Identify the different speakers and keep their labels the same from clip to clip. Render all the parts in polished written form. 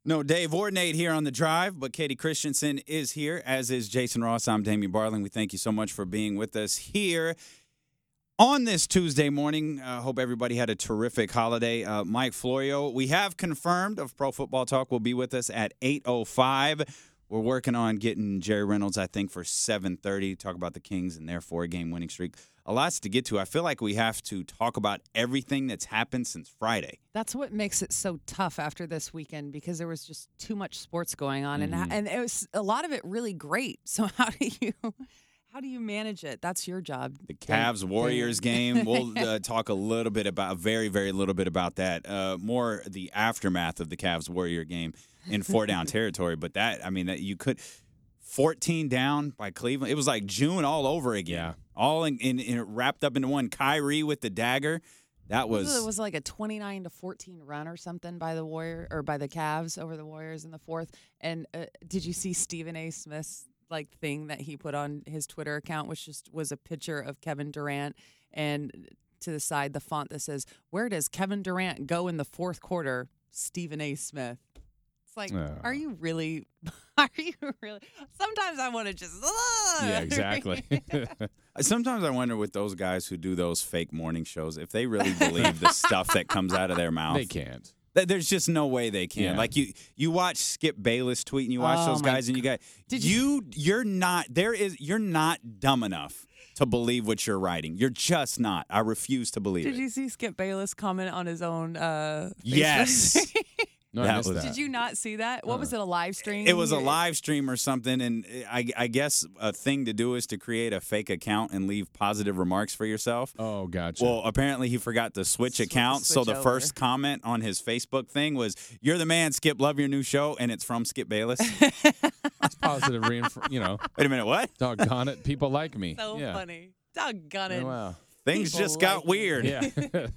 Speaker 1: No Dave or Nate here on The Drive, but Katie Christensen is here, as is Jason Ross. I'm Damian Barling. We thank you so much for being with us here on this Tuesday morning. Hope everybody had a terrific holiday. Mike Florio, we have confirmed of Pro Football Talk, will be with us at 8:05. We're working on getting Jerry Reynolds, I think, for 7:30. Talk about the Kings and their 4-game winning streak. A lot's to get to. I feel like we have to talk about everything that's happened since Friday.
Speaker 2: That's what makes it so tough after this weekend, because there was just too much sports going on, and it was a lot of it really great. So how do you manage it? That's your job.
Speaker 1: The Cavs-Warriors game, we'll talk a little bit about, very, very little bit about that. More the aftermath of the Cavs-Warrior game in 4-down territory. But that you could 14 down by Cleveland. It was like June all over again.
Speaker 3: Yeah.
Speaker 1: All in wrapped up into one. Kyrie with the dagger. That was
Speaker 2: It was like a 29-14 run or something by the Cavs over the Warriors in the fourth. And did you see Stephen A. Smith's thing that he put on his Twitter account, which just was a picture of Kevin Durant, and to the side the font that says, "Where does Kevin Durant go in the fourth quarter? Stephen A. Smith." It's like, are you really? Are you really? Sometimes I want to just.
Speaker 3: Yeah, exactly.
Speaker 1: Sometimes I wonder with those guys who do those fake morning shows, if they really believe the stuff that comes out of their mouth.
Speaker 3: They can't.
Speaker 1: There's just no way they can.
Speaker 3: Yeah.
Speaker 1: Like you watch Skip Bayless tweet, and you watch those guys, and you're not dumb enough to believe what you're writing. You're just not. I refuse to believe it.
Speaker 2: Did you see Skip Bayless comment on his own? Facebook?
Speaker 1: Yes.
Speaker 3: No, I missed that.
Speaker 2: Did you not see that? What was it, a live stream?
Speaker 1: It was a live stream or something, and I guess a thing to do is to create a fake account and leave positive remarks for yourself.
Speaker 3: Oh, gotcha.
Speaker 1: Well, apparently he forgot to switch accounts, so the first comment on his Facebook thing was, "You're the man, Skip. Love your new show," and it's from Skip Bayless.
Speaker 3: It's positive
Speaker 1: Wait a minute, what?
Speaker 3: Doggone it. People like me.
Speaker 2: So funny. Doggone it.
Speaker 3: Oh, wow.
Speaker 1: Things
Speaker 2: People
Speaker 1: just got
Speaker 2: like
Speaker 1: weird.
Speaker 3: Yeah.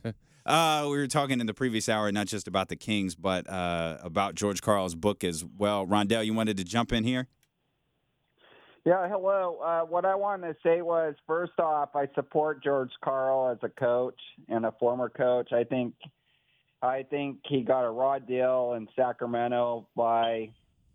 Speaker 1: We were talking in the previous hour not just about the Kings, but about George Karl's book as well. Rondell, you wanted to jump in here?
Speaker 4: Yeah, hello. What I wanted to say was, first off, I support George Karl as a coach and a former coach. I think he got a raw deal in Sacramento by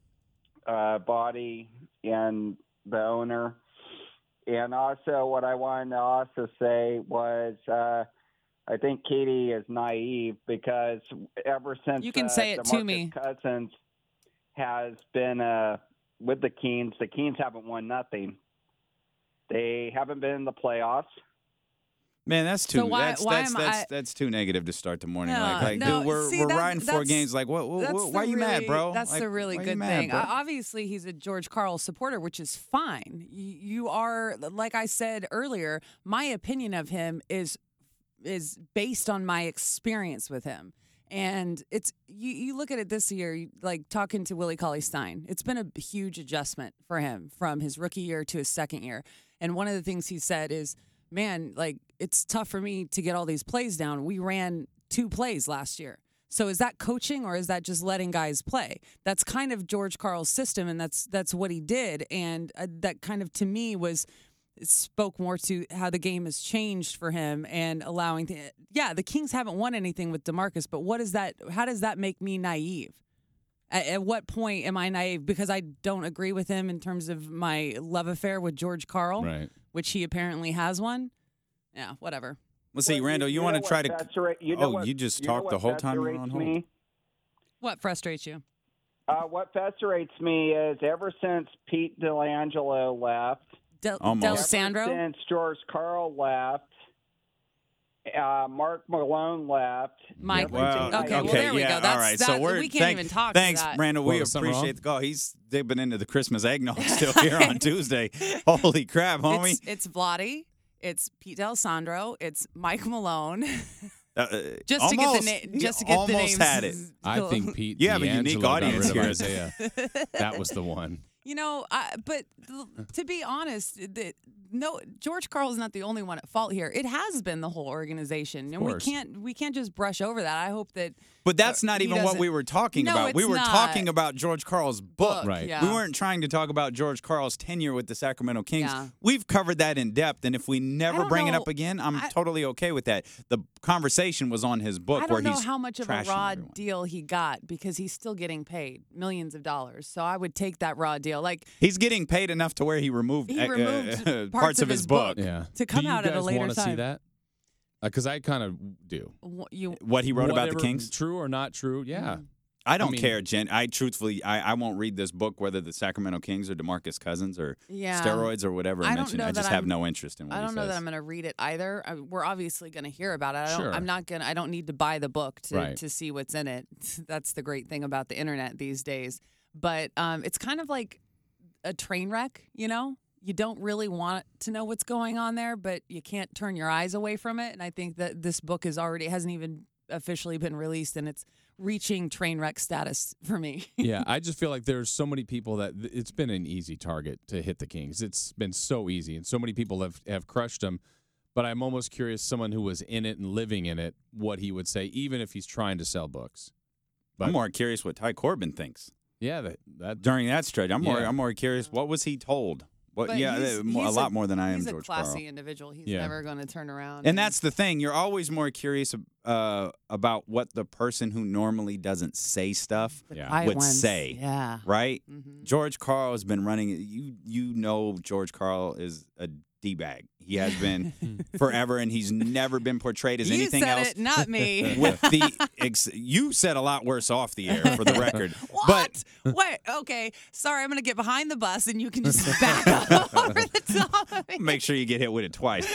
Speaker 4: Body and the owner. And also what I wanted to also say was I think Katie is naive, because ever since
Speaker 2: You can say it to me.
Speaker 4: Cousins has been with the Kings haven't won nothing. They haven't been in the playoffs.
Speaker 1: Man, that's too.
Speaker 2: So why
Speaker 1: that's too negative to start the morning.
Speaker 2: No,
Speaker 1: Dude, we're riding 4 games. Like, what? Why are you mad, bro?
Speaker 2: That's the really good thing. Obviously, he's a George Karl supporter, which is fine. You are, like I said earlier, my opinion of him is based on my experience with him. And it's you look at it this year, like talking to Willie Cauley-Stein. It's been a huge adjustment for him from his rookie year to his second year. And one of the things he said is, man, it's tough for me to get all these plays down. We ran 2 plays last year. So is that coaching, or is that just letting guys play? That's kind of George Karl's system, and that's what he did. And that kind of, to me, it spoke more to how the game has changed for him and allowing the Kings haven't won anything with DeMarcus, but how does that make me naive? At what point am I naive? Because I don't agree with him in terms of my love affair with George Karl,
Speaker 3: Right.
Speaker 2: which he apparently has one. Yeah, whatever.
Speaker 1: Let's see, Randall, you want to try to... you just talked the whole time you were on hold.
Speaker 2: What frustrates you?
Speaker 4: What frustrates me is ever since Pete DeLangelo left,
Speaker 2: D'Alessandro?
Speaker 4: ever since George Karl left, Mark Malone left.
Speaker 2: Mike.
Speaker 1: Well,
Speaker 2: okay, well, there we go.
Speaker 1: All right, so
Speaker 2: we can't even talk to
Speaker 1: Thanks,
Speaker 2: that.
Speaker 1: Randall. We appreciate the call. He's dipping into the Christmas eggnog still here on Tuesday. Holy crap, homie.
Speaker 2: It's Vlade. It's Pete D'Alessandro. It's Mike Malone. Just to get the names.
Speaker 1: Had it.
Speaker 3: I think Pete.
Speaker 1: You have a unique audience here.
Speaker 3: Isaiah. That was the one.
Speaker 2: But to be honest, George Karl is not the only one at fault here. It has been the whole organization, and we can't just brush over that. I hope that
Speaker 1: But that's not
Speaker 2: He
Speaker 1: even what
Speaker 2: doesn't-
Speaker 1: we were talking
Speaker 2: No,
Speaker 1: about. We
Speaker 2: it's
Speaker 1: were
Speaker 2: not.
Speaker 1: talking about George Karl's book.
Speaker 3: Right.
Speaker 2: Yeah.
Speaker 1: We weren't trying to talk about George Karl's tenure with the Sacramento Kings.
Speaker 2: Yeah.
Speaker 1: We've covered that in depth, and if we never
Speaker 2: don't
Speaker 1: bring it
Speaker 2: know.
Speaker 1: up again, I'm totally okay with that. The conversation was on his book
Speaker 2: I
Speaker 1: where
Speaker 2: don't know
Speaker 1: he's
Speaker 2: how much of a
Speaker 1: trashing
Speaker 2: raw
Speaker 1: everyone.
Speaker 2: deal he got because he's still getting paid millions of dollars. So I would take that raw deal. Like
Speaker 1: He's getting paid enough to where he removed, parts of his book.
Speaker 3: Yeah.
Speaker 2: To come
Speaker 3: Do you
Speaker 2: out at a
Speaker 3: guys
Speaker 2: later
Speaker 3: wanna see
Speaker 2: time.
Speaker 3: that? Because I kind of do.
Speaker 2: You
Speaker 1: What he wrote about the
Speaker 3: Whatever,
Speaker 1: Kings?
Speaker 3: true or not true? Yeah.
Speaker 1: I don't
Speaker 3: mean-
Speaker 1: care, Jen. I truthfully, I won't read this book whether the Sacramento Kings or DeMarcus Cousins or
Speaker 2: Yeah.
Speaker 1: steroids or whatever
Speaker 2: I don't
Speaker 1: mentioned.
Speaker 2: know
Speaker 1: I just
Speaker 2: that
Speaker 1: have
Speaker 2: I'm-
Speaker 1: no interest in what
Speaker 2: I
Speaker 1: he
Speaker 2: don't know
Speaker 1: says.
Speaker 2: that I'm going to read it either. We're obviously going to hear about it.
Speaker 3: Sure.
Speaker 2: I don't need to buy the book
Speaker 3: Right.
Speaker 2: to see what's in it. That's the great thing about the internet these days. But it's kind of like a train wreck, you know? You don't really want to know what's going on there, but you can't turn your eyes away from it. And I think that this book hasn't even officially been released, and it's reaching train wreck status for me.
Speaker 3: Yeah, I just feel like there's so many people that it's been an easy target to hit the Kings. It's been so easy, and so many people have crushed them. But I'm almost curious, someone who was in it and living in it, what he would say, even if he's trying to sell books. But
Speaker 1: I'm more curious what Ty Corbin thinks
Speaker 3: yeah, that
Speaker 1: during that stretch. I'm
Speaker 3: Yeah.
Speaker 1: more curious. What was he told? What?
Speaker 2: But
Speaker 1: Yeah,
Speaker 2: he's
Speaker 1: a lot more than I am,
Speaker 2: He's
Speaker 1: George
Speaker 2: a classy
Speaker 1: Karl.
Speaker 2: individual. He's
Speaker 3: Yeah.
Speaker 2: never going to turn around.
Speaker 1: And that's the thing. You're always more curious about what the person who normally doesn't say stuff
Speaker 2: the
Speaker 3: Yeah.
Speaker 2: quiet
Speaker 1: would
Speaker 2: ones.
Speaker 1: say.
Speaker 2: Yeah.
Speaker 1: Right?
Speaker 2: Mhm.
Speaker 1: George Karl has been running. You know George Karl is a D-bag. He has been forever, and he's never been portrayed as
Speaker 2: You
Speaker 1: anything
Speaker 2: said
Speaker 1: else.
Speaker 2: it, not me.
Speaker 1: With you said a lot worse off the air, for the record.
Speaker 2: What? Wait, okay. Sorry, I'm going to get behind the bus and you can just back up over the top of me.
Speaker 1: Make sure you get hit with it twice.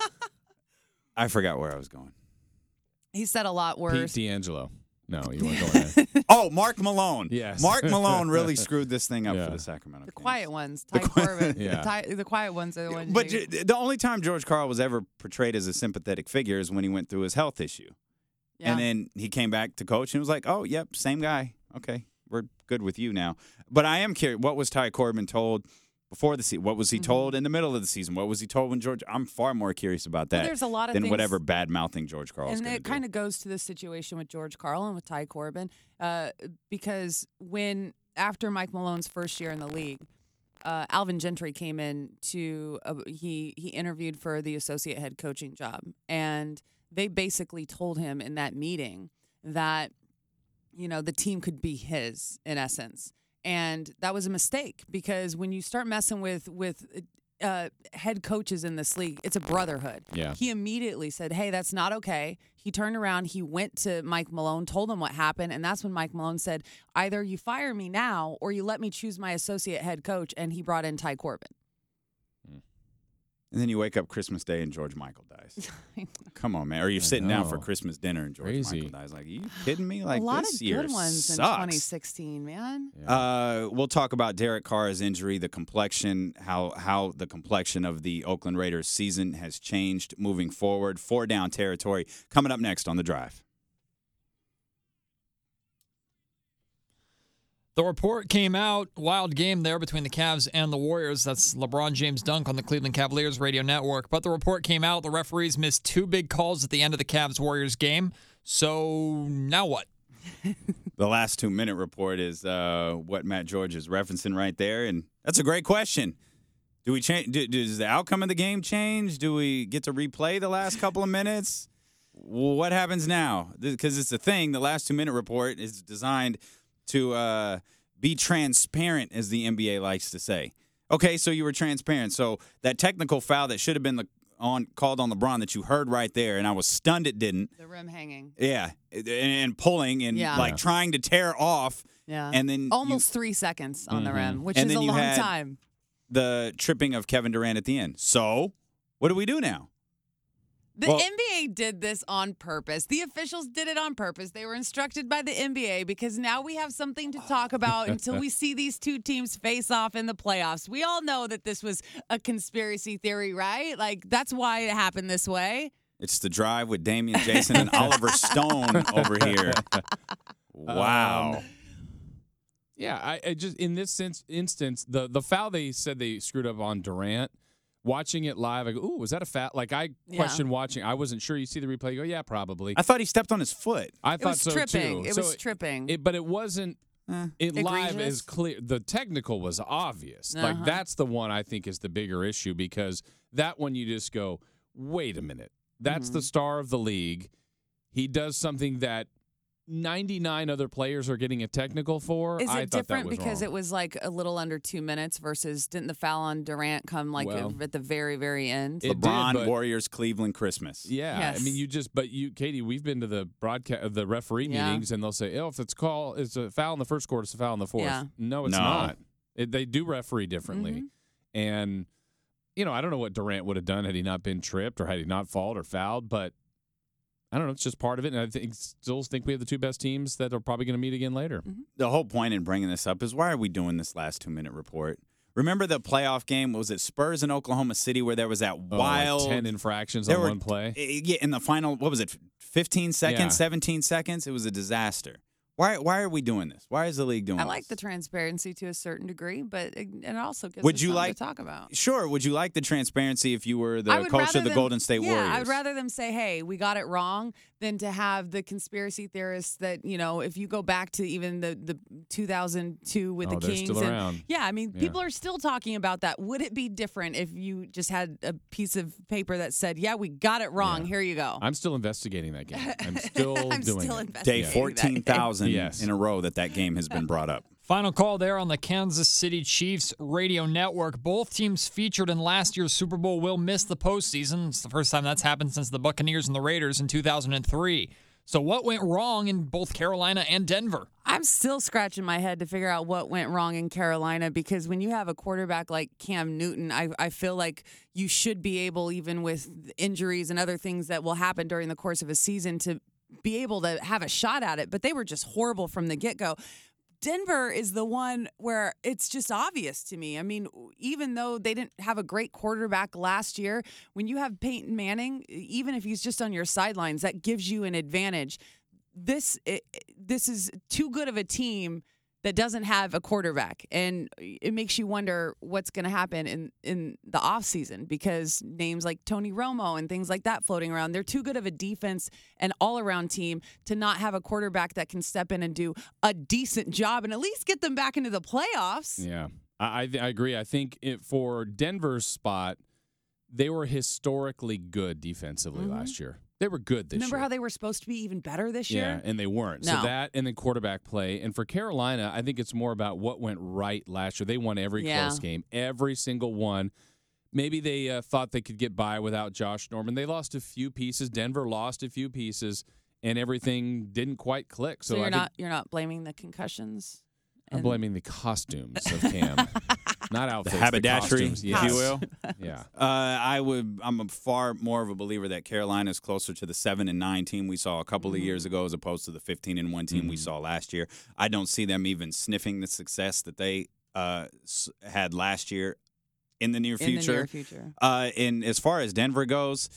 Speaker 1: I forgot where I was going.
Speaker 2: He said a lot
Speaker 3: Pete
Speaker 2: worse.
Speaker 3: D'Angelo. No, you weren't going there.
Speaker 1: Oh, Mark Malone.
Speaker 3: Yes.
Speaker 1: Mark Malone really screwed this thing up
Speaker 3: Yeah.
Speaker 1: for the Sacramento
Speaker 2: The
Speaker 1: Kings.
Speaker 2: quiet ones. Ty Corbin.
Speaker 3: Yeah.
Speaker 2: The quiet ones are the ones.
Speaker 1: But
Speaker 2: you-
Speaker 1: the only time George Karl was ever portrayed as a sympathetic figure is when he went through his health issue.
Speaker 2: yeah.
Speaker 1: And then he came back to coach and was like, oh, yep, same guy. Okay, we're good with you now. But I am curious, what was Ty Corbin told before the season? What was he told in the middle of the season? What was he told when George? I'm far more curious about
Speaker 2: Well,
Speaker 1: that
Speaker 2: there's a lot of
Speaker 1: than
Speaker 2: things,
Speaker 1: whatever bad-mouthing George Karl is
Speaker 2: and
Speaker 1: going to
Speaker 2: it
Speaker 1: do.
Speaker 2: kind of goes to the situation with George Karl and with Ty Corbin, because after Mike Malone's first year in the league, Alvin Gentry came in to he interviewed for the associate head coaching job, and they basically told him in that meeting that the team could be his in essence. And that was a mistake because when you start messing with head coaches in this league, it's a brotherhood.
Speaker 3: Yeah.
Speaker 2: He immediately said, hey, that's not okay. He turned around, he went to Mike Malone, told him what happened, and that's when Mike Malone said, either you fire me now or you let me choose my associate head coach, and he brought in Ty Corbin.
Speaker 1: And then you wake up Christmas Day and George Michael dies. Come on, man. Or you're sitting down for
Speaker 3: know.
Speaker 1: Christmas dinner and George
Speaker 3: Crazy.
Speaker 1: Michael dies. Like, are you kidding me? Like,
Speaker 2: a lot
Speaker 1: this
Speaker 2: of
Speaker 1: year
Speaker 2: good ones in
Speaker 1: sucks.
Speaker 2: 2016, man.
Speaker 1: We'll talk about Derek Carr's injury, the complexion, how the complexion of the Oakland Raiders season has changed moving forward. 4 down territory coming up next on The Drive.
Speaker 5: The report came out, wild game there between the Cavs and the Warriors. That's LeBron James dunk on the Cleveland Cavaliers radio network. But the report came out, the referees missed 2 big calls at the end of the Cavs-Warriors game. So now what?
Speaker 1: The last 2-minute report is what Matt George is referencing right there, and that's a great question. Do we change? Does the outcome of the game change? Do we get to replay the last couple of minutes? What happens now? Because it's a thing. The last 2-minute report is designed to be transparent, as the NBA likes to say. Okay, so you were transparent. So that technical foul that should have been called on LeBron that you heard right there, and I was stunned it didn't.
Speaker 2: The rim hanging.
Speaker 1: Yeah, and pulling and
Speaker 2: Yeah.
Speaker 1: trying to tear off.
Speaker 2: Yeah.
Speaker 1: And then
Speaker 2: almost 3 seconds on the rim, which
Speaker 1: And
Speaker 2: is
Speaker 1: then
Speaker 2: a
Speaker 1: you
Speaker 2: long
Speaker 1: had-
Speaker 2: time.
Speaker 1: the tripping of Kevin Durant at the end. So what do we do now?
Speaker 2: The
Speaker 1: Well-
Speaker 2: NBA did this on purpose. The officials did it on purpose. They were instructed by the NBA because now we have something to talk about until we see these two teams face off in the playoffs. We all know that this was a conspiracy theory, right? Like, that's why it happened this way.
Speaker 1: It's The Drive with Damian Jason and Oliver Stone over here. Wow.
Speaker 3: Yeah, I just in this instance, the foul they said they screwed up on Durant Watching it live, I go, ooh, was that a foul? Like, I questioned watching. I wasn't sure. You see the replay, you go, yeah, probably.
Speaker 1: I thought he stepped on his foot.
Speaker 3: I thought
Speaker 2: was
Speaker 3: so,
Speaker 2: tripping.
Speaker 3: too.
Speaker 2: It was tripping.
Speaker 3: But it wasn't. It live
Speaker 2: Egregious?
Speaker 3: is clear. The technical was obvious. Like, that's the one I think is the bigger issue, because that one you just go, wait a minute. That's the star of the league. He does something that 99 other players are getting a technical for.
Speaker 2: Is
Speaker 3: I
Speaker 2: it
Speaker 3: thought
Speaker 2: different
Speaker 3: that was
Speaker 2: because
Speaker 3: wrong.
Speaker 2: it was like a little under 2 minutes versus didn't the foul on Durant come like at the very, very end?
Speaker 3: It
Speaker 1: LeBron,
Speaker 3: did, but-
Speaker 1: Warriors, Cleveland, Christmas.
Speaker 3: Yeah,
Speaker 2: Yes.
Speaker 3: I mean, Katie, we've been to the the referee meetings, and they'll say, "Oh, if it's a foul in the first quarter, it's a foul in the fourth."
Speaker 2: Yeah.
Speaker 3: No, it's
Speaker 1: No.
Speaker 3: not. They do referee differently, and I don't know what Durant would have done had he not been tripped or had he not fouled or fouled, but I don't know. It's just part of it, and I still think we have the two best teams that are probably going to meet again later.
Speaker 1: The whole point in bringing this up is, why are we doing this last 2-minute report? Remember the playoff game? Was it Spurs in Oklahoma City where there was that wild
Speaker 3: 10 infractions
Speaker 1: there
Speaker 3: on
Speaker 1: were-
Speaker 3: one play?
Speaker 1: Yeah, in the final, what was it, 15 seconds,
Speaker 3: Yeah.
Speaker 1: 17 seconds? It was a disaster. Why are we doing this? Why is the league doing
Speaker 2: I
Speaker 1: this?
Speaker 2: like the transparency to a certain degree, but it also gives
Speaker 1: Would
Speaker 2: us
Speaker 1: you
Speaker 2: something
Speaker 1: like-
Speaker 2: to talk about.
Speaker 1: Sure. Would you like the transparency if you were
Speaker 2: I
Speaker 1: the
Speaker 2: would
Speaker 1: coach
Speaker 2: rather
Speaker 1: of the
Speaker 2: them-
Speaker 1: Golden State Warriors?
Speaker 2: I would rather them say, hey, we got it wrong, than to have the conspiracy theorists that, if you go back to even the 2002 with the
Speaker 3: they're
Speaker 2: Kings.
Speaker 3: still around.
Speaker 2: Yeah, I mean,
Speaker 3: Yeah.
Speaker 2: people are still talking about that. Would it be different if you just had a piece of paper that said, yeah, we got it wrong.
Speaker 3: Yeah.
Speaker 2: Here you go.
Speaker 3: I'm still investigating that game. I'm still
Speaker 2: I'm
Speaker 3: doing
Speaker 2: still
Speaker 3: it.
Speaker 1: Day
Speaker 2: investigating that.
Speaker 1: 14,000
Speaker 3: Yes.
Speaker 1: in a row that game has been brought up.
Speaker 5: Final call there on the Kansas City Chiefs radio network. Both teams featured in last year's Super Bowl will miss the postseason. It's the first time that's happened since the Buccaneers and the Raiders in 2003. So what went wrong in both Carolina and Denver?
Speaker 2: I'm still scratching my head to figure out what went wrong in Carolina, because when you have a quarterback like Cam Newton, I feel like you should be able, even with injuries and other things that will happen during the course of a season, to be able to have a shot at it. But they were just horrible from the get-go. Denver is the one where it's just obvious to me. I mean, even though they didn't have a great quarterback last year, when you have Peyton Manning, even if he's just on your sidelines, that gives you an advantage. This is too good of a team that doesn't have a quarterback, and it makes you wonder what's going to happen in the offseason, because names like Tony Romo and things like that floating around, they're too good of a defense and all-around team to not have a quarterback that can step in and do a decent job and at least get them back into the playoffs.
Speaker 3: Yeah, I agree. I think for Denver's spot, they were historically good defensively last year. They were good this year.
Speaker 2: Remember how they were supposed to be even better this year?
Speaker 3: Yeah, and they weren't.
Speaker 2: No.
Speaker 3: So that and then quarterback play. And for Carolina, I think it's more about what went right last year. They won every close game, every single one. Maybe they thought they could get by without Josh Norman. They lost a few pieces. Denver lost a few pieces, and everything didn't quite click.
Speaker 2: So
Speaker 3: I think
Speaker 2: you're not blaming the concussions?
Speaker 3: I'm blaming the costumes of Cam, not outfits.
Speaker 1: haberdashery,
Speaker 3: costumes.
Speaker 1: if
Speaker 3: Yes.
Speaker 1: you will.
Speaker 3: Yeah.
Speaker 1: I'm a far more of a believer that Carolina is closer to the 7-9 team we saw a couple of years ago, as opposed to the 15-1 team we saw last year. I don't see them even sniffing the success that they had last year in the near future.
Speaker 2: In the near future.
Speaker 1: And as far as Denver goes,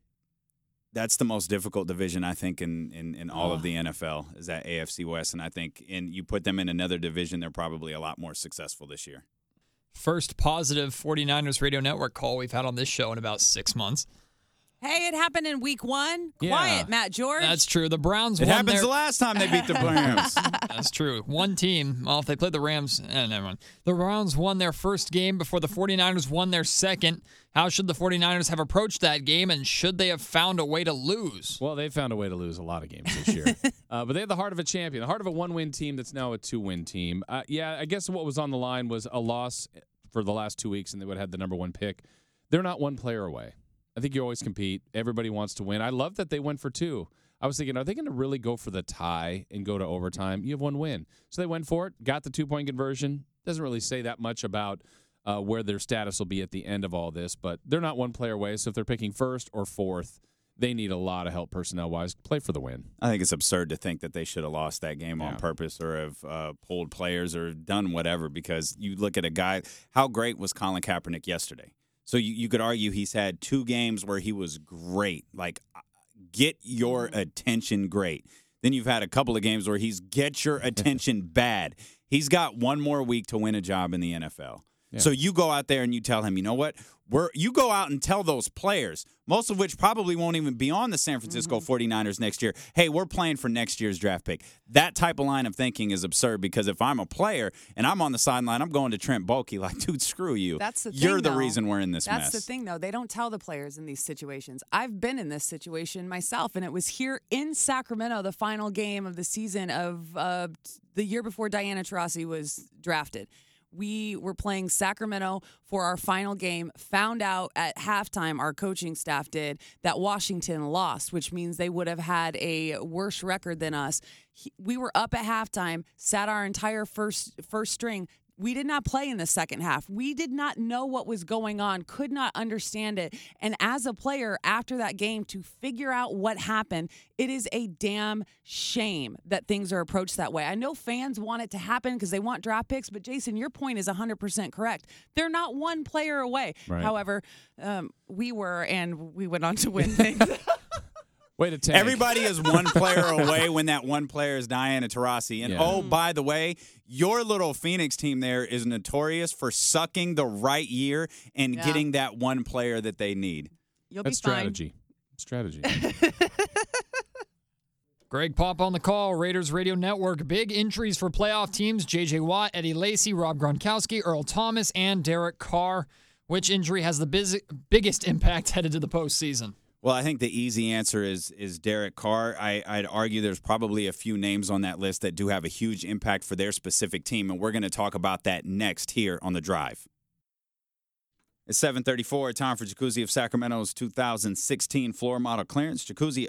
Speaker 1: that's the most difficult division, I think, in all of the NFL, is that AFC West. And I think you put them in another division, they're probably a lot more successful this year.
Speaker 5: First positive 49ers radio network call we've had on this show in about 6 months.
Speaker 2: Hey, it happened in week 1.
Speaker 3: Yeah.
Speaker 2: Quiet, Matt George.
Speaker 5: That's true. The Browns
Speaker 1: It
Speaker 5: won
Speaker 1: happens
Speaker 5: their...
Speaker 1: the last time they beat the Rams.
Speaker 5: That's true. One team, well, if they played the Rams, never mind. The Browns won their first game before the 49ers won their second. How should the 49ers have approached that game, and should they have found a way to lose?
Speaker 3: Well, they found a way to lose a lot of games this year. But they have the heart of a champion, the heart of a one-win team that's now a two-win team. I guess what was on the line was a loss for the last 2 weeks, and they would have had the number one pick. They're not one player away. I think you always compete. Everybody wants to win. I love that they went for 2. I was thinking, are they going to really go for the tie and go to overtime? You have one win. So they went for it, got the 2-point conversion. Doesn't really say that much about where their status will be at the end of all this, but they're not one player away. So if they're picking first or fourth, they need a lot of help personnel-wise. Play for the win.
Speaker 1: I think it's absurd to think that they should have lost that game on
Speaker 3: Yeah.
Speaker 1: purpose, or have pulled players or done whatever, because you look at a guy, how great was Colin Kaepernick yesterday? So you could argue he's had 2 games where he was great, like get your attention great. Then you've had a couple of games where he's get your attention bad. He's got one more week to win a job in the NFL.
Speaker 3: Yeah.
Speaker 1: So you go out there and you tell him, you know what? You go out and tell those players, most of which probably won't even be on the San Francisco 49ers next year, hey, we're playing for next year's draft pick. That type of line of thinking is absurd because if I'm a player and I'm on the sideline, I'm going to Trent Baalke like, dude, screw you.
Speaker 2: That's the thing,
Speaker 1: You're the
Speaker 2: though.
Speaker 1: reason we're in this mess.
Speaker 2: That's the thing, though. They don't tell the players in these situations. I've been in this situation myself, and it was here in Sacramento, the final game of the season of the year before Diana Taurasi was drafted. We were playing Sacramento for our final game, found out at halftime, our coaching staff did, that Washington lost, which means they would have had a worse record than us. We were up at halftime, sat our entire first string. We did not play in the second half. We did not know what was going on, could not understand it. And as a player, after that game, to figure out what happened, it is a damn shame that things are approached that way. I know fans want it to happen because they want draft picks, but Jason, your point is 100% correct. They're not one player away.
Speaker 3: Right.
Speaker 2: However, we were, and we went on to win things.
Speaker 3: Way to tank.
Speaker 1: Everybody is one player away when that one player is Diana Taurasi. And oh, by the way, your little Phoenix team there is notorious for sucking the right year and getting that one player that they need.
Speaker 2: You'll
Speaker 3: That's
Speaker 2: be fine.
Speaker 3: strategy.
Speaker 5: Greg Pop on the call, Raiders Radio Network. Big injuries for playoff teams: J.J. Watt, Eddie Lacy, Rob Gronkowski, Earl Thomas, and Derek Carr. Which injury has the biggest impact headed to the postseason?
Speaker 1: Well, I think the easy answer is Derek Carr. I'd argue there's probably a few names on that list that do have a huge impact for their specific team, and we're going to talk about that next here on The Drive. It's 7:34, time for Jacuzzi of Sacramento's 2016 floor model clearance,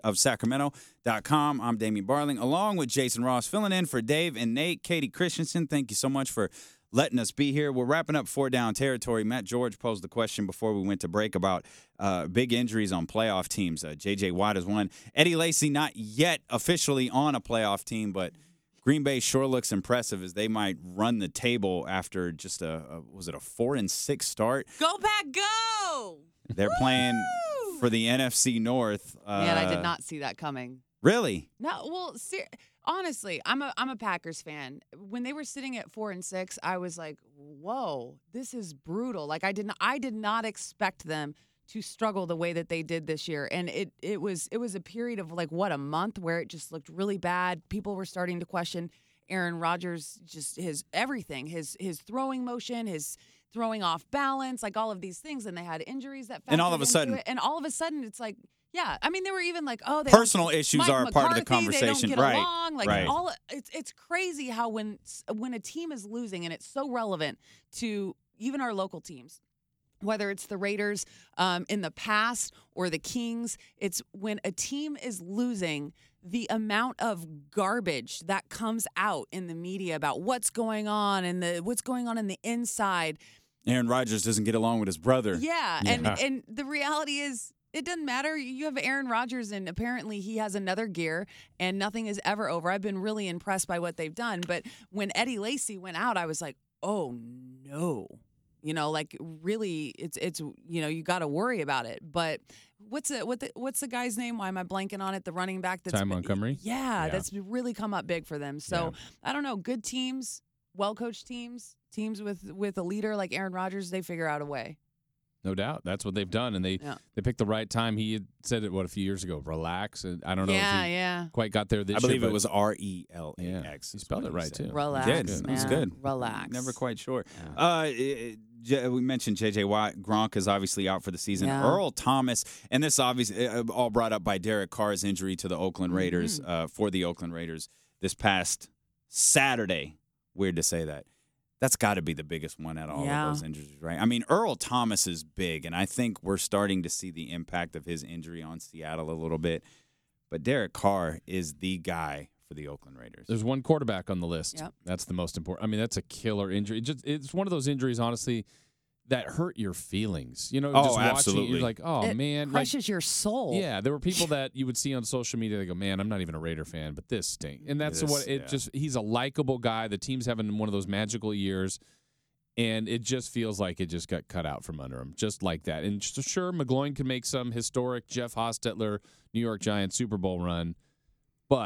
Speaker 1: jacuzziofsacramento.com. I'm Damian Barling, along with Jason Ross, filling in for Dave and Nate. Katie Christensen, thank you so much for letting us be here. We're wrapping up 4 down territory. Matt George posed the question before we went to break about big injuries on playoff teams. J.J. Watt is one. Eddie Lacy not yet officially on a playoff team, but Green Bay sure looks impressive as they might run the table after just was it a 4-6 start?
Speaker 2: Go Pack, go!
Speaker 1: They're playing for the NFC North.
Speaker 2: Man, I did not see that coming.
Speaker 1: Really?
Speaker 2: No, well, honestly, I'm a Packers fan. When they were sitting at 4-6, I was like, "Whoa, this is brutal." Like I did not expect them to struggle the way that they did this year, and it was a period of like a month where it just looked really bad. People were starting to question Aaron Rodgers, just his everything, his throwing motion, his throwing off balance, like all of these things, and they had injuries that factored
Speaker 1: and all of a
Speaker 2: sudden, it's like. Yeah, I mean, they were even like, they
Speaker 1: personal issues are a part of the conversation,
Speaker 2: they don't get
Speaker 1: right?
Speaker 2: along. Like
Speaker 1: right.
Speaker 2: It's crazy how when a team is losing, and it's so relevant to even our local teams, whether it's the Raiders in the past or the Kings, it's when a team is losing, the amount of garbage that comes out in the media about what's going on and what's going on in the inside.
Speaker 1: Aaron Rodgers doesn't get along with his brother.
Speaker 2: Yeah. And the reality is, it doesn't matter. You have Aaron Rodgers, and apparently he has another gear, and nothing is ever over. I've been really impressed by what they've done. But when Eddie Lacy went out, I was like, oh, no. Like really, it's you got to worry about it. But what's the guy's name? Why am I blanking on it? The running back that's
Speaker 3: Ty Montgomery?
Speaker 2: Yeah, that's really come up big for them. So I don't know. Good teams, well-coached teams with a leader like Aaron Rodgers, they figure out a way.
Speaker 3: No doubt. That's what they've done. And they picked the right time. He had said it, a few years ago, relax. And I don't know if he quite got there this year.
Speaker 1: I believe it was RELAX.
Speaker 3: Yeah, he spelled it right, too.
Speaker 2: Relax,
Speaker 1: It was good.
Speaker 2: Relax.
Speaker 1: Never quite sure.
Speaker 2: Yeah.
Speaker 1: We mentioned J.J. Watt. Gronk is obviously out for the season.
Speaker 2: Yeah.
Speaker 1: Earl Thomas, and this obviously all brought up by Derek Carr's injury to the Oakland Raiders, for the Oakland Raiders this past Saturday. Weird to say that. That's got to be the biggest one out of all of those injuries, right? I mean, Earl Thomas is big, and I think we're starting to see the impact of his injury on Seattle a little bit. But Derek Carr is the guy for the Oakland Raiders.
Speaker 3: There's one quarterback on the list.
Speaker 2: Yep.
Speaker 3: That's the most important. I mean, that's a killer injury. It's one of those injuries, honestly, that hurt your feelings. Just watching
Speaker 1: absolutely.
Speaker 3: it, you're like, oh,
Speaker 2: It
Speaker 3: man.
Speaker 2: crushes your soul.
Speaker 3: Yeah, there were people that you would see on social media, they go, man, I'm not even a Raider fan, but this stinks. And that's he's a likable guy. The team's having one of those magical years. And it just feels like it just got cut out from under him, just like that. And sure, McGloin can make some historic Jeff Hostetler New York Giants Super Bowl run, but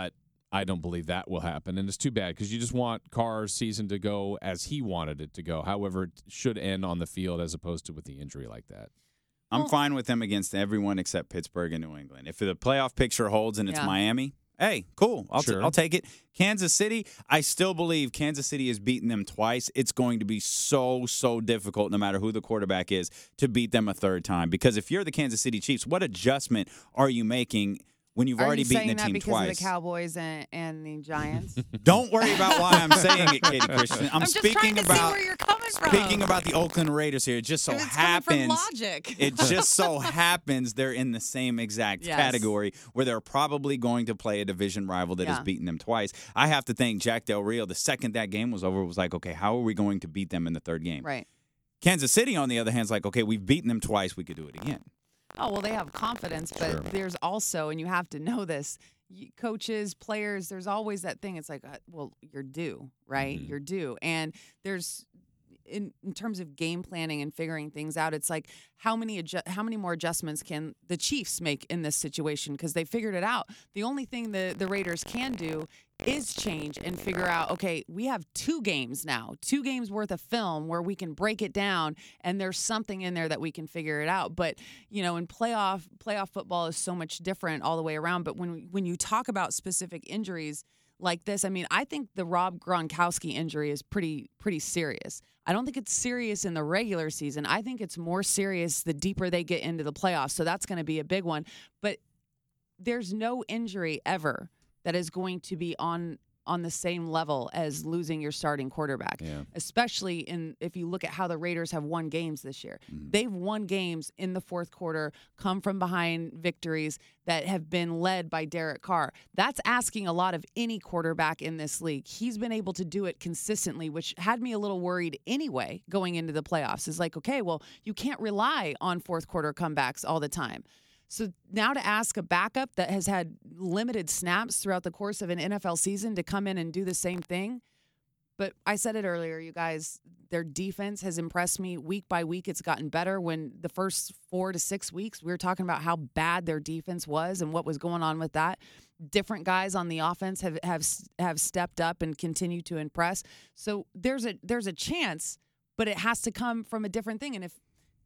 Speaker 3: I don't believe that will happen. And it's too bad because you just want Carr's season to go as he wanted it to go. However, it should end on the field as opposed to with the injury like that.
Speaker 1: I'm fine with them against everyone except Pittsburgh and New England. If the playoff picture holds and it's Miami, hey, cool. I'll take it. Kansas City, I still believe Kansas City has beaten them twice. It's going to be so difficult, no matter who the quarterback is, to beat them a third time. Because if you're the Kansas City Chiefs, what adjustment are you making when you've already beaten the team twice?
Speaker 2: Are you saying that because of the Cowboys and the Giants?
Speaker 1: Don't worry about why I'm saying it, Katie Christian. I'm
Speaker 2: just
Speaker 1: speaking
Speaker 2: trying to
Speaker 1: about
Speaker 2: see where you're coming from.
Speaker 1: Speaking about the Oakland Raiders here. It just so happens.
Speaker 2: Coming from logic.
Speaker 1: It just so happens they're in the same exact category where they're probably going to play a division rival that has beaten them twice. I have to think Jack Del Rio, the second that game was over, was like, okay, how are we going to beat them in the third game?
Speaker 2: Right.
Speaker 1: Kansas City, on the other hand, is like, okay, we've beaten them twice. We could do it again.
Speaker 2: Oh, well, they have confidence, but there's also, and you have to know this, coaches, players, there's always that thing. It's like, well, you're due, right? You're due. And there's, in terms of game planning and figuring things out, it's like how many more adjustments can the Chiefs make in this situation? Because they figured it out. The only thing the Raiders can do is change and figure out, okay, we have 2 games now, 2 games worth of film where we can break it down, and there's something in there that we can figure it out. But, you know, in playoff football is so much different all the way around. But when you talk about specific injuries like this, I mean, I think the Rob Gronkowski injury is pretty serious. I don't think it's serious in the regular season. I think it's more serious the deeper they get into the playoffs. So that's going to be a big one. But there's no injury ever that is going to be on the same level as losing your starting quarterback, especially if you look at how the Raiders have won games this year. They've won games in the fourth quarter, come from behind victories that have been led by Derek Carr. That's asking a lot of any quarterback in this league. He's been able to do it consistently, which had me a little worried anyway going into the playoffs. It's like, okay, well, you can't rely on fourth quarter comebacks all the time. So now to ask a backup that has had limited snaps throughout the course of an NFL season to come in and do the same thing. But I said it earlier, you guys, their defense has impressed me week by week. It's gotten better. When the first 4 to 6 weeks, we were talking about how bad their defense was and what was going on with that. Different guys on the offense have stepped up and continue to impress. So there's a chance, but it has to come from a different thing. And if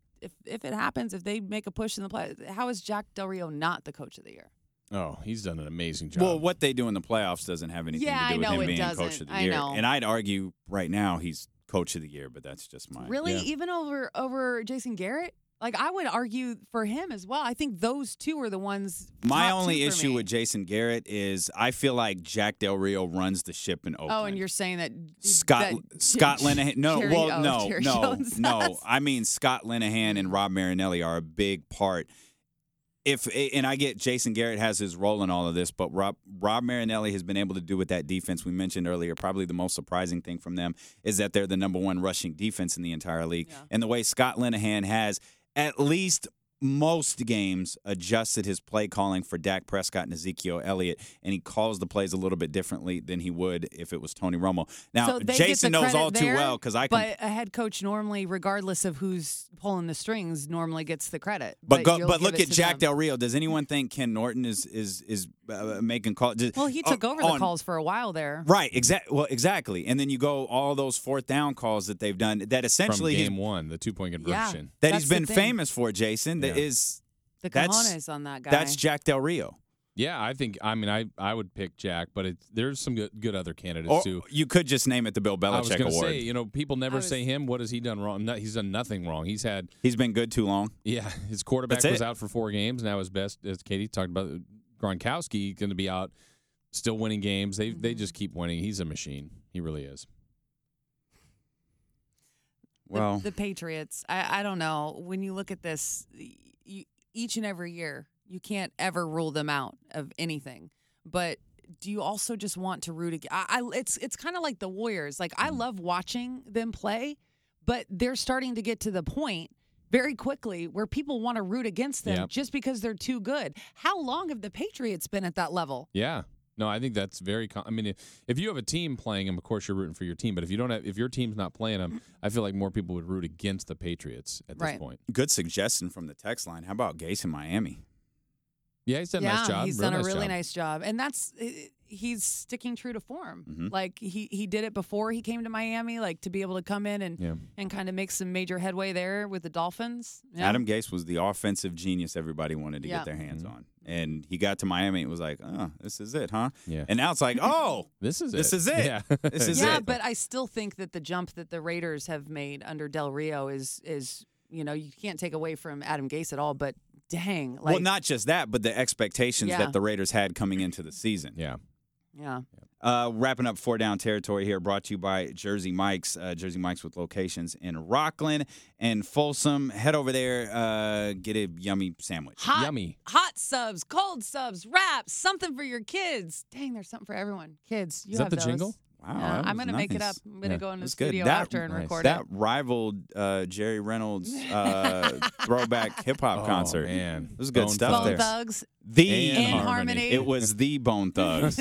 Speaker 2: it happens, if they make a push in the play, how is Jack Del Rio not the coach of the year?
Speaker 3: Oh, he's done an amazing job.
Speaker 1: Well, what they do in the playoffs doesn't have anything to do with him being coach of the year. And I'd argue right now he's coach of the year, but that's just mine.
Speaker 2: Really? Even over Jason Garrett? Like, I would argue for him as well. I think those two are the ones.
Speaker 1: My only issue with Jason Garrett is I feel like Jack Del Rio runs the ship in Oakland.
Speaker 2: Oh, and you're saying that
Speaker 1: Scott Linehan? No. I mean, Scott Linehan and Rob Marinelli are a big part. And I get Jason Garrett has his role in all of this, but Rob Marinelli has been able to do with that defense we mentioned earlier. Probably the most surprising thing from them is that they're the number 1 rushing defense in the entire league. Yeah. And the way Scott Linehan has at least most games adjusted his play calling for Dak Prescott and Ezekiel Elliott, and he calls the plays a little bit differently than he would if it was Tony Romo. Now,
Speaker 2: so
Speaker 1: Jason knows all too well because
Speaker 2: But a head coach normally, regardless of who's pulling the strings, normally gets the credit.
Speaker 1: But look at Jack Del Rio. Does anyone think Ken Norton is making calls?
Speaker 2: Well, he took over the calls for a while there.
Speaker 1: Right. Exactly. And then you go all those fourth down calls that they've done that essentially
Speaker 3: from game 1, the 2-point conversion
Speaker 1: that he's been famous for. Jason. Is
Speaker 2: the cojones on that guy.
Speaker 1: That's Jack Del Rio.
Speaker 3: Yeah, I would pick Jack, but there's some good other candidates too.
Speaker 1: You could just name it the Bill Belichick Award. I was
Speaker 3: going to say, people never say him. What has he done wrong? He's done nothing wrong. He's
Speaker 1: been good too long.
Speaker 3: Yeah, his quarterback was out for 4 games. Now his best, as Katie talked about, Gronkowski going to be out, still winning games. They just keep winning. He's a machine. He really is.
Speaker 1: Well,
Speaker 2: the Patriots, I don't know. When you look at this, each and every year, you can't ever rule them out of anything. But do you also just want to root again? It's kind of like the Warriors. Like, I love watching them play, but they're starting to get to the point very quickly where people want to root against them just because they're too good. How long have the Patriots been at that level?
Speaker 3: Yeah. No, I think that's very. I mean, if you have a team playing them, of course you're rooting for your team. But if your team's not playing them, I feel like more people would root against the Patriots at this point.
Speaker 1: Good suggestion from the text line. How about Gase in Miami?
Speaker 3: Yeah, he's done a nice job.
Speaker 2: He's done a really nice job, and that's he's sticking true to form.
Speaker 1: Mm-hmm.
Speaker 2: Like he did it before he came to Miami, like to be able to come in and kind of make some major headway there with the Dolphins. Yeah.
Speaker 1: Adam Gase was the offensive genius everybody wanted to get their hands on. And he got to Miami and was like, oh, this is it, huh?
Speaker 3: Yeah.
Speaker 1: And now it's like, oh,
Speaker 3: this is it.
Speaker 1: This is it.
Speaker 3: Yeah.
Speaker 1: This is
Speaker 2: Yeah,
Speaker 1: it.
Speaker 2: but I still think that the jump that the Raiders have made under Del Rio is you can't take away from Adam Gase at all, but dang. Like,
Speaker 1: well, not just that, but the expectations that the Raiders had coming into the season.
Speaker 3: Yeah.
Speaker 2: Yeah.
Speaker 1: Wrapping up 4 Down territory here, brought to you by Jersey Mike's. Jersey Mike's with locations in Rockland and Folsom. Head over there, get a yummy sandwich.
Speaker 3: Yummy.
Speaker 2: Hot subs, cold subs, wraps, something for your kids. Dang, there's something for everone. Kids, you
Speaker 3: Is that
Speaker 2: have
Speaker 3: the
Speaker 2: those.
Speaker 3: jingle?
Speaker 1: Wow,
Speaker 2: Yeah,
Speaker 1: that
Speaker 2: I'm
Speaker 1: was
Speaker 2: going to make it up.
Speaker 1: nice.
Speaker 2: I'm going to go in the
Speaker 1: That's good.
Speaker 2: studio
Speaker 1: That-
Speaker 2: after and
Speaker 3: nice.
Speaker 2: record
Speaker 1: That
Speaker 2: it.
Speaker 1: rivaled Jerry Reynolds throwback hip hop concert.
Speaker 3: Man.
Speaker 1: It was good
Speaker 3: Bone
Speaker 1: stuff
Speaker 2: Bone
Speaker 1: there.
Speaker 2: Thugs
Speaker 1: The
Speaker 3: And
Speaker 2: Harmony.
Speaker 1: It was the Bone Thugs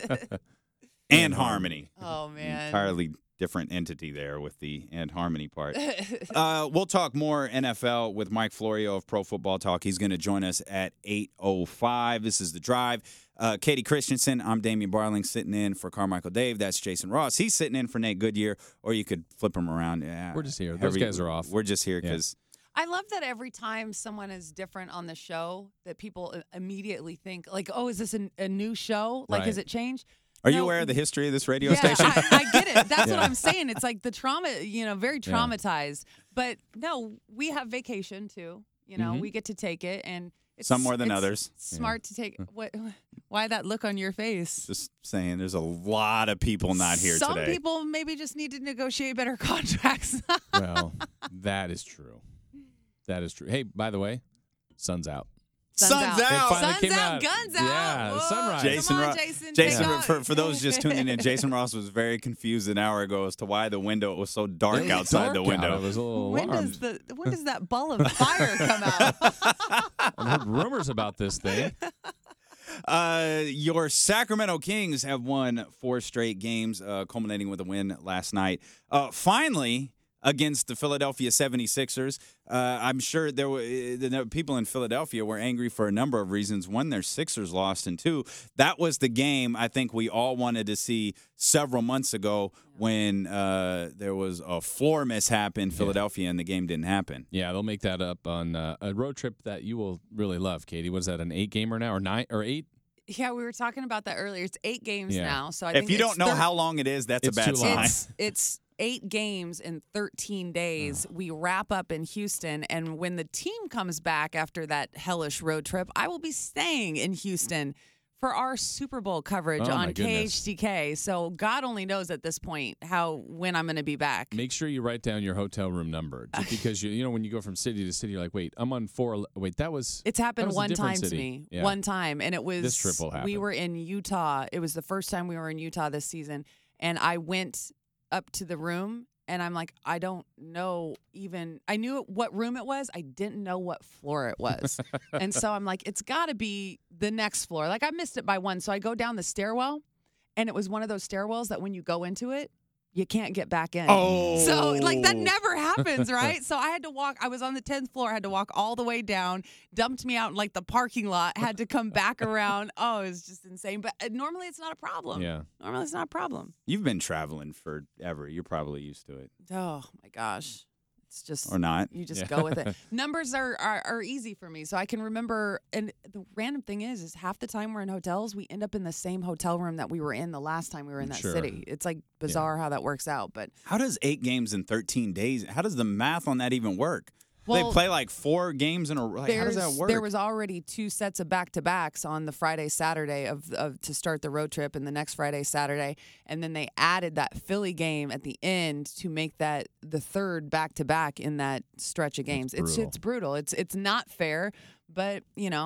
Speaker 1: and Harmony.
Speaker 2: Oh, man.
Speaker 1: Entirely different entity there with the and Harmony part. We'll talk more NFL with Mike Florio of Pro Football Talk. He's going to join us at 8:05. This is The Drive. Katie Christensen, I'm Damian Barling, sitting in for Carmichael Dave. That's Jason Ross. He's sitting in for Nate Goodyear, or you could flip him around. Yeah,
Speaker 3: We're just here. Those guys are off.
Speaker 1: We're just here because
Speaker 2: I love that every time someone is different on the show, that people immediately think, like, oh, is this a new show? Like,
Speaker 3: Right.
Speaker 2: has it changed?
Speaker 1: Are you
Speaker 2: No.
Speaker 1: aware of the history of this radio
Speaker 2: Yeah,
Speaker 1: station?
Speaker 2: I get it. That's what
Speaker 3: Yeah.
Speaker 2: I'm saying. It's like the trauma, very traumatized. But no, we have vacation too. We get to take it, and it's,
Speaker 1: Some more than
Speaker 2: it's
Speaker 1: others.
Speaker 2: Smart to take. Why that look on your face?
Speaker 1: Just saying, there's a lot of people not here
Speaker 2: Some
Speaker 1: today.
Speaker 2: people maybe just need to negotiate better contracts.
Speaker 3: Well, that is true. That is true. Hey, by the way, sun's out.
Speaker 1: Sun's
Speaker 3: It
Speaker 1: out.
Speaker 3: finally
Speaker 2: Sun's
Speaker 3: came
Speaker 2: out, guns out.
Speaker 3: Yeah,
Speaker 2: Whoa.
Speaker 3: sunrise.
Speaker 1: Jason,
Speaker 2: Come on,
Speaker 1: Ross.
Speaker 2: Jason,
Speaker 1: Jason,
Speaker 2: take off.
Speaker 1: for those just tuning in, Jason Ross was very confused an hour ago as to why the window was so dark
Speaker 3: It was
Speaker 1: outside
Speaker 3: dark
Speaker 1: the
Speaker 3: out.
Speaker 1: window.
Speaker 3: I was a little
Speaker 2: When
Speaker 3: alarmed.
Speaker 2: does that ball of fire come out?
Speaker 3: I've heard rumors about this thing.
Speaker 1: Your Sacramento Kings have won 4 straight games, culminating with a win last night. Finally, against the Philadelphia 76ers. I'm sure the people in Philadelphia were angry for a number of reasons. One, their Sixers lost, and 2, that was the game I think we all wanted to see several months ago when there was a floor mishap in Philadelphia and the game didn't happen.
Speaker 3: Yeah, they'll make that up on a road trip that you will really love, Katie. What is that, an 8-gamer now, or 9 or 8?
Speaker 2: Yeah, we were talking about that earlier. It's 8 games
Speaker 3: Yeah.
Speaker 2: now. So I
Speaker 1: If
Speaker 2: think
Speaker 1: you
Speaker 2: it's
Speaker 1: don't know how long it is, that's
Speaker 3: It's
Speaker 1: a bad
Speaker 3: too long.
Speaker 1: sign.
Speaker 2: It's 8 games in 13 days. We wrap up in Houston, and when the team comes back after that hellish road trip, I will be staying in Houston for our Super Bowl coverage
Speaker 3: Oh,
Speaker 2: on
Speaker 3: my goodness.
Speaker 2: KHTK. So God only knows at this point when I'm going to be back.
Speaker 3: Make sure you write down your hotel room number, just because you know when you go from city to city, you're like, wait, I'm on 4. Wait, that was.
Speaker 2: It's
Speaker 3: that
Speaker 2: happened
Speaker 3: was a
Speaker 2: one
Speaker 3: different
Speaker 2: time to
Speaker 3: city.
Speaker 2: me.
Speaker 3: Yeah.
Speaker 2: One time. And it was
Speaker 3: This trip will
Speaker 2: we
Speaker 3: happen.
Speaker 2: were in Utah. It was the first time we were in Utah this season. And I went up to the room and I'm like, I don't know I knew what room it was. I didn't know what floor it was. And so I'm like, it's got to be the next floor. Like I missed it by 1. So I go down the stairwell and it was one of those stairwells that when you go into it, you can't get back in.
Speaker 1: Oh.
Speaker 2: So, like, that never happens, right? So I had to walk. I was on the 10th floor. I had to walk all the way down, dumped me out in, like, the parking lot, had to come back around. Oh, it was just insane. But normally it's not a problem.
Speaker 3: Yeah.
Speaker 2: Normally it's not a problem.
Speaker 1: You've been traveling forever. You're probably used to it.
Speaker 2: Oh, my gosh. It's just.
Speaker 1: Or not.
Speaker 2: You just go with it. Numbers are easy for me, so I can remember. And the random thing is half the time we're in hotels, we end up in the same hotel room that we were in the last time we were in that
Speaker 3: Sure.
Speaker 2: city. It's like bizarre how that works out. But
Speaker 1: How does 8 games in 13 days, how does the math on that even work?
Speaker 2: Well,
Speaker 1: they play like 4 games in a row. Like, how does that work?
Speaker 2: There was already 2 sets of back-to-backs on the Friday, Saturday of to start the road trip, and the next Friday, Saturday, and then they added that Philly game at the end to make that the third back-to-back in that stretch of games. It's brutal. It's not fair, but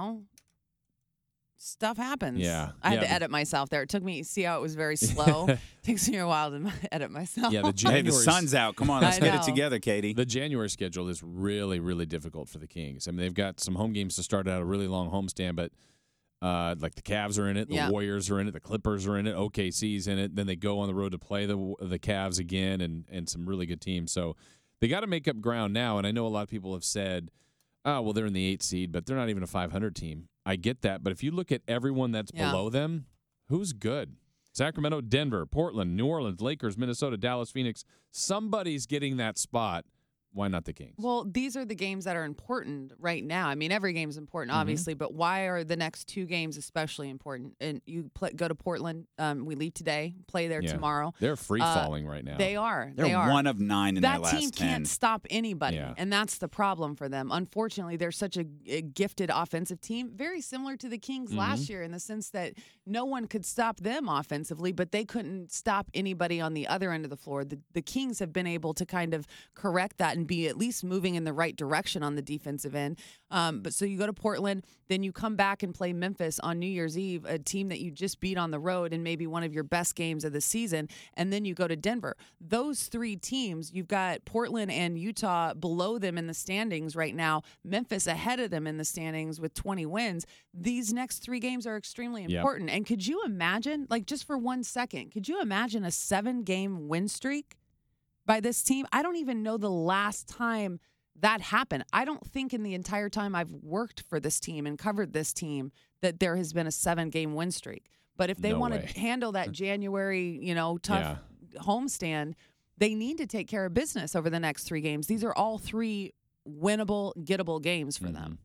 Speaker 2: stuff happens.
Speaker 3: Yeah.
Speaker 2: I had
Speaker 3: Yeah,
Speaker 2: to
Speaker 3: but-
Speaker 2: edit myself there. It took me. See how it was very slow. Takes me a while to edit myself.
Speaker 3: Yeah, the
Speaker 1: Hey,
Speaker 3: January.
Speaker 1: the sun's out. Come on, let's
Speaker 2: I
Speaker 1: get it
Speaker 2: know.
Speaker 1: together, Katie.
Speaker 3: The January schedule is really, really difficult for the Kings. I mean, they've got some home games to start out a really long homestand, but like the Cavs are in it, the
Speaker 2: Yeah.
Speaker 3: Warriors are in it, the Clippers are in it, OKC's in it. Then they go on the road to play the Cavs again and some really good teams. So they got to make up ground now. And I know a lot of people have said, oh, well, they're in the 8th seed, but they're not even a 500 team. I get that. But if you look at everyone that's
Speaker 2: Yeah.
Speaker 3: below them, Who's good? Sacramento, Denver, Portland, New Orleans, Lakers, Minnesota, Dallas, Phoenix. Somebody's getting that spot. Why not the Kings?
Speaker 2: Well, these are the games that are important right now. I mean, every game's important, obviously, but why are the next two games especially important? And you go to Portland. We leave today, play there tomorrow.
Speaker 3: They're free-falling right now.
Speaker 2: They are.
Speaker 1: They're 1 of 9 in their last 10.
Speaker 2: That team can't stop anybody,
Speaker 3: Yeah.
Speaker 2: and that's the problem for them. Unfortunately, they're such a gifted offensive team, very similar to the Kings last year in the sense that no one could stop them offensively, but they couldn't stop anybody on the other end of the floor. The Kings have been able to kind of correct that and be at least moving in the right direction on the defensive end. But so you go to Portland, then you come back and play Memphis on New Year's Eve, a team that you just beat on the road in maybe one of your best games of the season, and then you go to Denver. Those three teams, you've got Portland and Utah below them in the standings right now, Memphis ahead of them in the standings with 20 wins. These next three games are extremely important. And could you imagine, like just for 1 second, could you imagine a 7-game win streak by this team? I don't even know the last time that happened. I don't think in the entire time I've worked for this team and covered this team that there has been a 7-game win streak. But if they want to handle that January, tough homestand, they need to take care of business over the next 3 games. These are all 3 winnable, gettable games for them.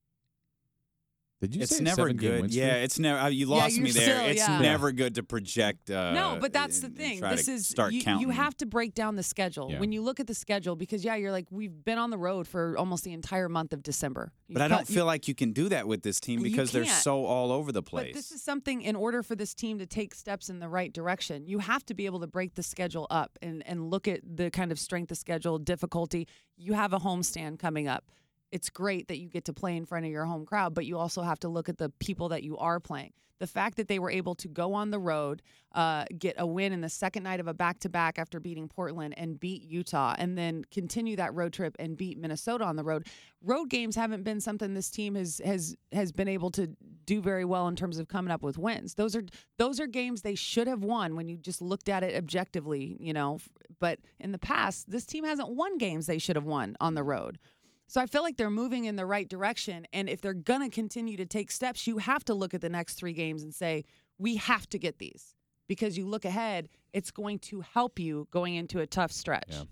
Speaker 3: Did you
Speaker 1: it's
Speaker 3: say
Speaker 1: never
Speaker 3: good?
Speaker 1: Good. Yeah, it's never. You lost me there.
Speaker 2: Still,
Speaker 1: it's never good to project.
Speaker 2: No, but that's the thing. This is
Speaker 1: start counting.
Speaker 2: You have to break down the schedule
Speaker 3: Yeah.
Speaker 2: when you look at the schedule because you're like we've been on the road for almost the entire month of December.
Speaker 1: But I don't feel like you can do that with this team because they're
Speaker 2: can't.
Speaker 1: so all over the place.
Speaker 2: But this is something in order for this team to take steps in the right direction. You have to be able to break the schedule up and look at the kind of strength of schedule, difficulty. You have a homestand coming up. It's great that you get to play in front of your home crowd, but you also have to look at the people that you are playing. The fact that they were able to go on the road, get a win in the second night of a back-to-back after beating Portland and beat Utah, and then continue that road trip and beat Minnesota on the road. Road games haven't been something this team has been able to do very well in terms of coming up with wins. Those are games they should have won when you just looked at it objectively, But in the past, this team hasn't won games they should have won on the road. So I feel like they're moving in the right direction. And if they're going to continue to take steps, you have to look at the next 3 games and say, we have to get these. Because you look ahead, it's going to help you going into a tough stretch.
Speaker 3: Yeah.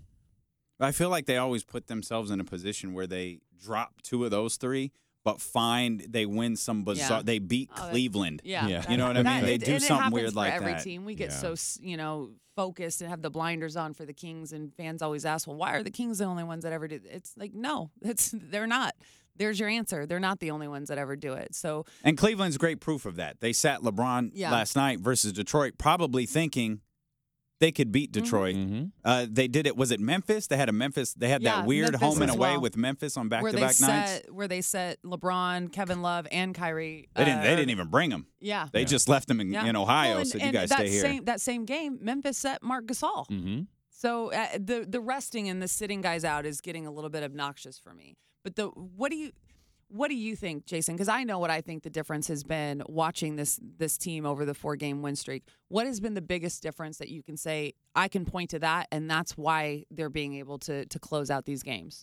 Speaker 1: I feel like they always put themselves in a position where they drop 2 of those 3, but they win some bizarre.
Speaker 2: Yeah.
Speaker 1: They beat Cleveland.
Speaker 2: Yeah.
Speaker 1: You know what I mean? They do something weird like
Speaker 2: every
Speaker 1: that.
Speaker 2: Team. We get so, focused and have the blinders on for the Kings, and fans always ask, well, why are the Kings the only ones that ever do it? It's like, no, they're not. There's your answer. They're not the only ones that ever do it. So,
Speaker 1: and Cleveland's great proof of that. They sat LeBron last night versus Detroit, probably thinking they could beat Detroit.
Speaker 3: Mm-hmm.
Speaker 1: They did it. Was it Memphis? They had that weird
Speaker 2: Memphis
Speaker 1: home and
Speaker 2: as
Speaker 1: away
Speaker 2: well.
Speaker 1: with Memphis on back-to-back nights.
Speaker 2: Where they set LeBron, Kevin Love, and Kyrie.
Speaker 1: They didn't even bring them.
Speaker 2: Yeah.
Speaker 1: They just left them in Ohio,
Speaker 2: well,
Speaker 1: so you guys stay here.
Speaker 2: That same game, Memphis set Marc Gasol.
Speaker 3: Mm-hmm.
Speaker 2: So the resting and the sitting guys out is getting a little bit obnoxious for me. But what do you think, Jason? Because I know what I think the difference has been watching this team over the 4-game win streak. What has been the biggest difference that you can say, I can point to that, and that's why they're being able to close out these games?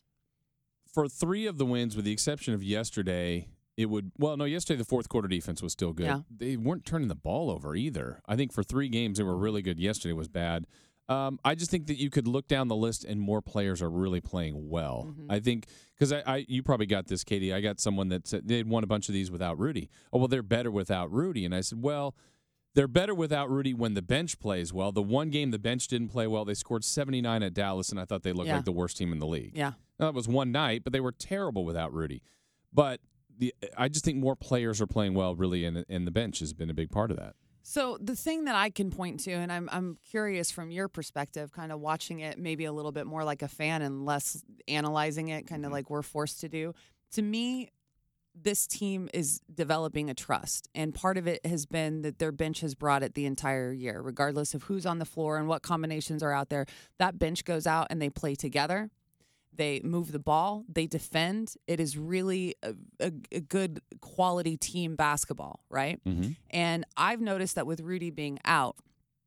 Speaker 3: For 3 of the wins, with the exception of yesterday, yesterday the fourth quarter defense was still good.
Speaker 2: Yeah.
Speaker 3: They weren't turning the ball over either. I think for 3 games, they were really good. Yesterday was bad. I just think that you could look down the list and more players are really playing well.
Speaker 2: Mm-hmm.
Speaker 3: I think because you probably got this, Katie. I got someone that said they'd won a bunch of these without Rudy. Oh, well, they're better without Rudy. And I said, well, they're better without Rudy when the bench plays well. The one game the bench didn't play well, they scored 79 at Dallas, and I thought they looked like the worst team in the league.
Speaker 2: Yeah.
Speaker 3: Now, that was one night, but they were terrible without Rudy. But I just think more players are playing well, really, and the bench has been a big part of that.
Speaker 2: So the thing that I can point to, and I'm curious from your perspective, kind of watching it maybe a little bit more like a fan and less analyzing it, kind of like we're forced to do. To me, this team is developing a trust, and part of it has been that their bench has brought it the entire year, regardless of who's on the floor and what combinations are out there. That bench goes out and they play together. They move the ball. They defend. It is really a good quality team basketball, right?
Speaker 3: Mm-hmm.
Speaker 2: And I've noticed that with Rudy being out,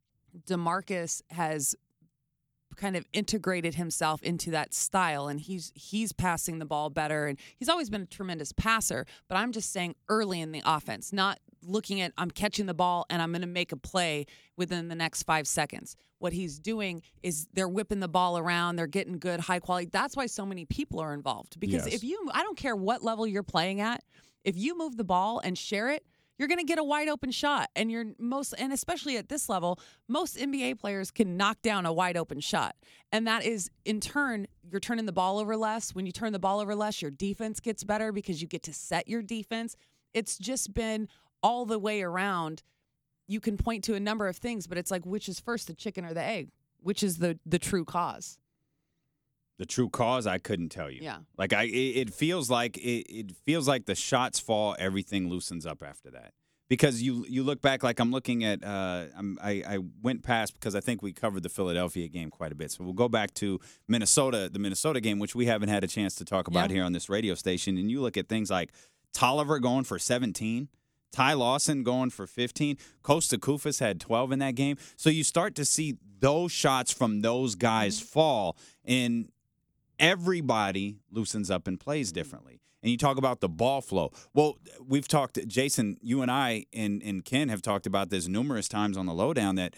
Speaker 2: DeMarcus has kind of integrated himself into that style, and he's passing the ball better, and he's always been a tremendous passer, but I'm just saying early in the offense, not looking at, I'm catching the ball and I'm going to make a play within the next 5 seconds. What he's doing is they're whipping the ball around. They're getting good, high quality. That's why so many people are involved. Because I don't care what level you're playing at, if you move the ball and share it, you're going to get a wide open shot. And and especially at this level, most NBA players can knock down a wide open shot. And that is, in turn, you're turning the ball over less. When you turn the ball over less, your defense gets better because you get to set your defense. It's just been all the way around. You can point to a number of things, but it's like, which is first, the chicken or the egg? Which is the true cause?
Speaker 1: The true cause, I couldn't tell you.
Speaker 2: Yeah.
Speaker 1: Like it feels like the shots fall, everything loosens up after that. Because you look back, like I'm looking at, I went past because I think we covered the Philadelphia game quite a bit. So we'll go back to the Minnesota game, which we haven't had a chance to talk about here on this radio station. And you look at things like Tolliver going for 17. Ty Lawson going for 15. Costa Koufos had 12 in that game. So you start to see those shots from those guys fall, and everybody loosens up and plays differently. And you talk about the ball flow. Well, we've talked, Jason, you and I and Ken have talked about this numerous times on the lowdown, that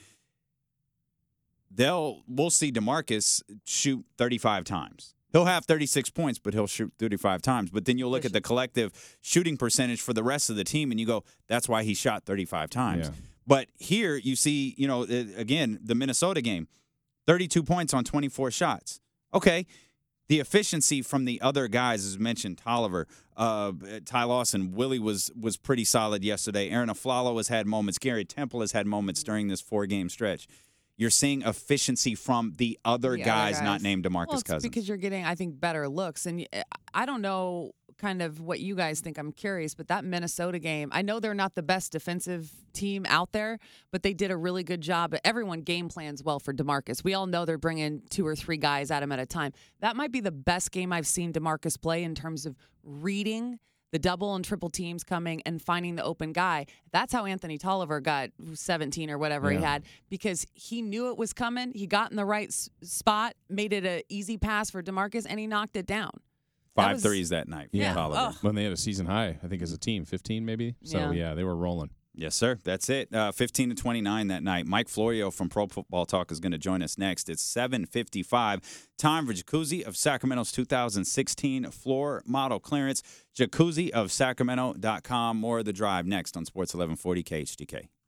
Speaker 1: we'll see DeMarcus shoot 35 times. He'll have 36 points, but he'll shoot 35 times. But then you'll look at the collective shooting percentage for the rest of the team, and you go, that's why he shot 35 times. Yeah. But here you see, again, the Minnesota game, 32 points on 24 shots. Okay. The efficiency from the other guys, as mentioned, Tolliver, Ty Lawson, Willie was pretty solid yesterday. Aaron Aflalo has had moments. Gary Temple has had moments during this 4-game stretch. You're seeing efficiency from the other guys not named DeMarcus Cousins.
Speaker 2: Because you're getting, I think, better looks. And I don't know kind of what you guys think. I'm curious, but that Minnesota game, I know they're not the best defensive team out there, but they did a really good job. Everyone game plans well for DeMarcus. We all know they're bringing 2 or 3 guys at him at a time. That might be the best game I've seen DeMarcus play in terms of reading the double and triple teams coming and finding the open guy. That's how Anthony Tolliver got 17 or whatever he had, because he knew it was coming. He got in the right spot, made it an easy pass for DeMarcus, and he knocked it down.
Speaker 1: 5 threes that night.
Speaker 3: Yeah.
Speaker 1: Tolliver.
Speaker 3: When they had a season high, I think as a team, 15 maybe. So, they were rolling.
Speaker 1: Yes, sir. That's it. 15-29 that night. Mike Florio from Pro Football Talk is going to join us next. It's 7:55. Time for Jacuzzi of Sacramento's 2016 floor model clearance. JacuzziofSacramento.com. More of The Drive next on Sports 1140 KHTK.